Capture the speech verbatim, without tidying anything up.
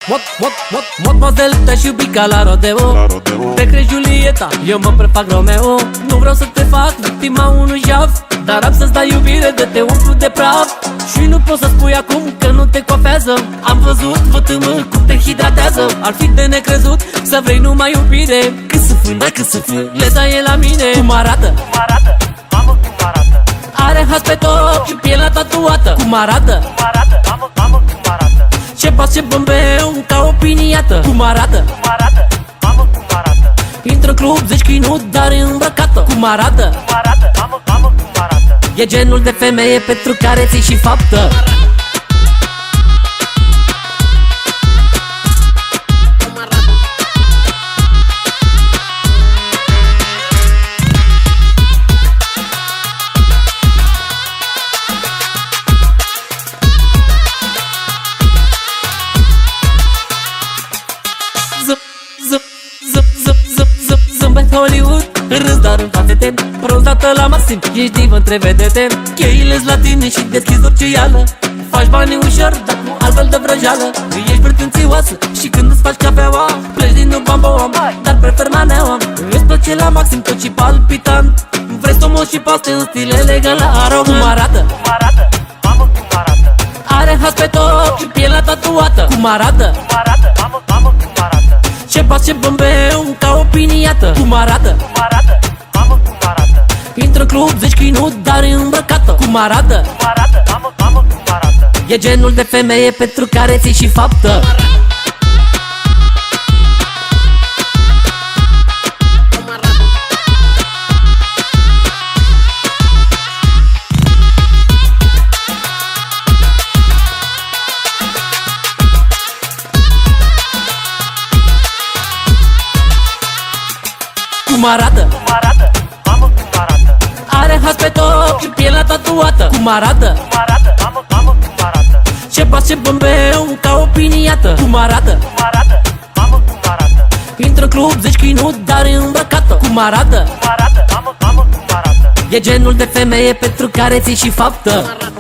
Mot, mot, mot, Mademoiselle, te-aș iubi ca la rodeo. Te crezi Julieta, eu mă prefac Romeo. Nu vreau să te fac victima unui jaf, dar am să-ți dai iubire de te umplu de praf. Și nu poți să spui acum că nu te coafează. Am văzut vătâmă cum te hidratează. Ar fi de necrezut să vrei numai iubire. Cât să fâi, mai cât să fâi, le dai la mine. Cum arată? Cum arată? Mamă, cum arată? Are has pe top și pielea tatuată. Cum arată? Cum arată? Mamă, mamă, cum arată? Ce pas, ce bămbeu, ca o piniată. Cum arată? Cum arată? Mamă, cum arată? Intră în club, zici că-i nu, dar e îmbrăcată. Cum arată? Cum arată? Mamă, mamă, cum arată? E genul de femeie pentru care ții și faptă. Zâmbet Hollywood, râs dar în toate tem. Bronzată la maxim, ești divă între vedete. Cheile-s la tine și deschizi orice ială. Faci bani ușor, dar nu altfel de vrăjeală. Ești pretențioasă și când îți faci cafeaua pleci din nou bamboam, dar prefer maneaua. Îți place la maxim tot și palpitant. Vrei somos și paste în stil elegant la arogant. Cum arată? Cum arată? Mamă, cum arată? Are has pe top și pielea tatuată. Cum arată? Cum arată? Mamă, mamă, cum arată? Ce pas, ce bămbeu, ca o piniată. Cum arată? Cum arată? Mamă, cum arată? Intră în club, zici că-i nu, dar e îmbrăcată. Cum arată? Cum arată? Mamă, mamă, cum arată? E genul de femeie pentru care ții și faptă. Cum arată? Cum arată? Mamă, cum arată? Are has pe top și pielea tatuată. Cum arată? Cum arată? Mamă, mamă, cum arată? Ce pas, ce bămbeu, ca o piniată. Cum arată? Cum arată? Mamă, cum arată? Intră în club, zici că-i nu, dar e îmbrăcată. Cum arată? Cum arată? Mamă, mamă, cum arată? E genul de femeie pentru care ții și faptă.